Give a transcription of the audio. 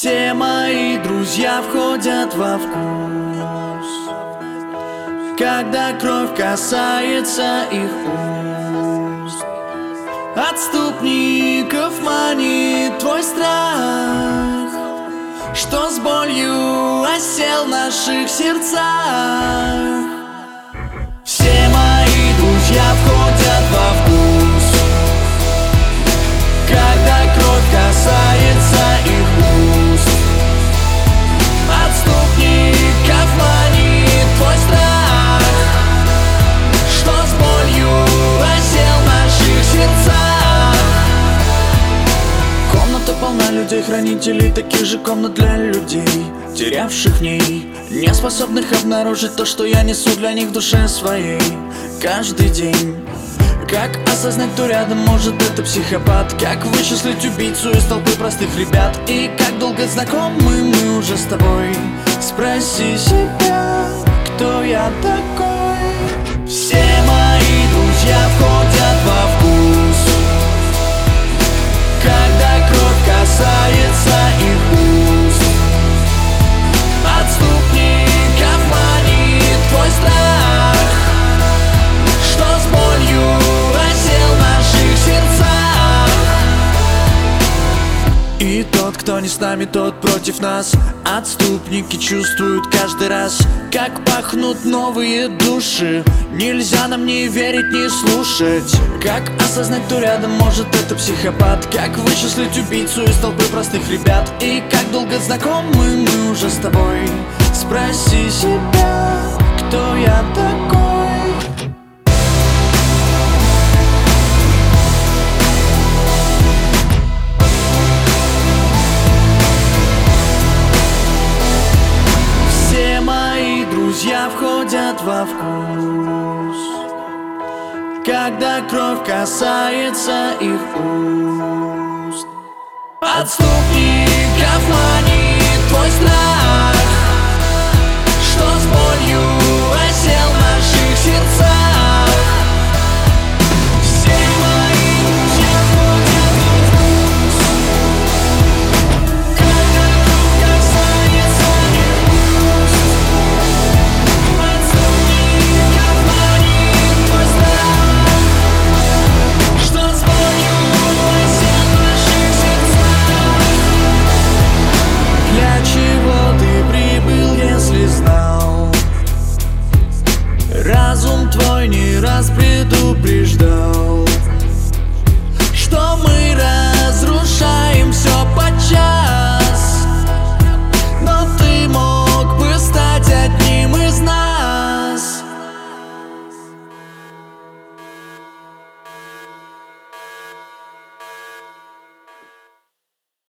Все мои друзья входят во вкус, когда кровь касается их уст. Отступников манит твой страх, что с болью осел в наших сердцах. Все мои друзья входят во вкус, когда кровь касается их уст. Отступников манит твой страх, что с болью осел в наших сердцах. Комната полна людей, хранителей таких же комнат для людей, терявших в ней, не способных обнаружить то, что я несу для них в душе своей каждый день. Как осознать, кто рядом, может это психопат? Как вычислить убийцу из толпы простых ребят? И как долго знакомы мы уже с тобой? Спроси себя, кто я такой? Все мои друзья входят во вкус, когда кровь касается их уст. Отступников манит твой страх, что с болью осел в наших сердцах. И тот, кто не с нами, тот против нас. Отступники чувствуют каждый раз, как пахнут новые души. Нельзя нам не верить, не слушать. Как осознать, кто рядом, может это психопат? Как вычислить убийцу из толпы простых ребят? И как долго знакомы мы уже с тобой? Спроси себя, кто я такой? Все мои друзья входят во вкус, когда кровь касается их уст. Отступни.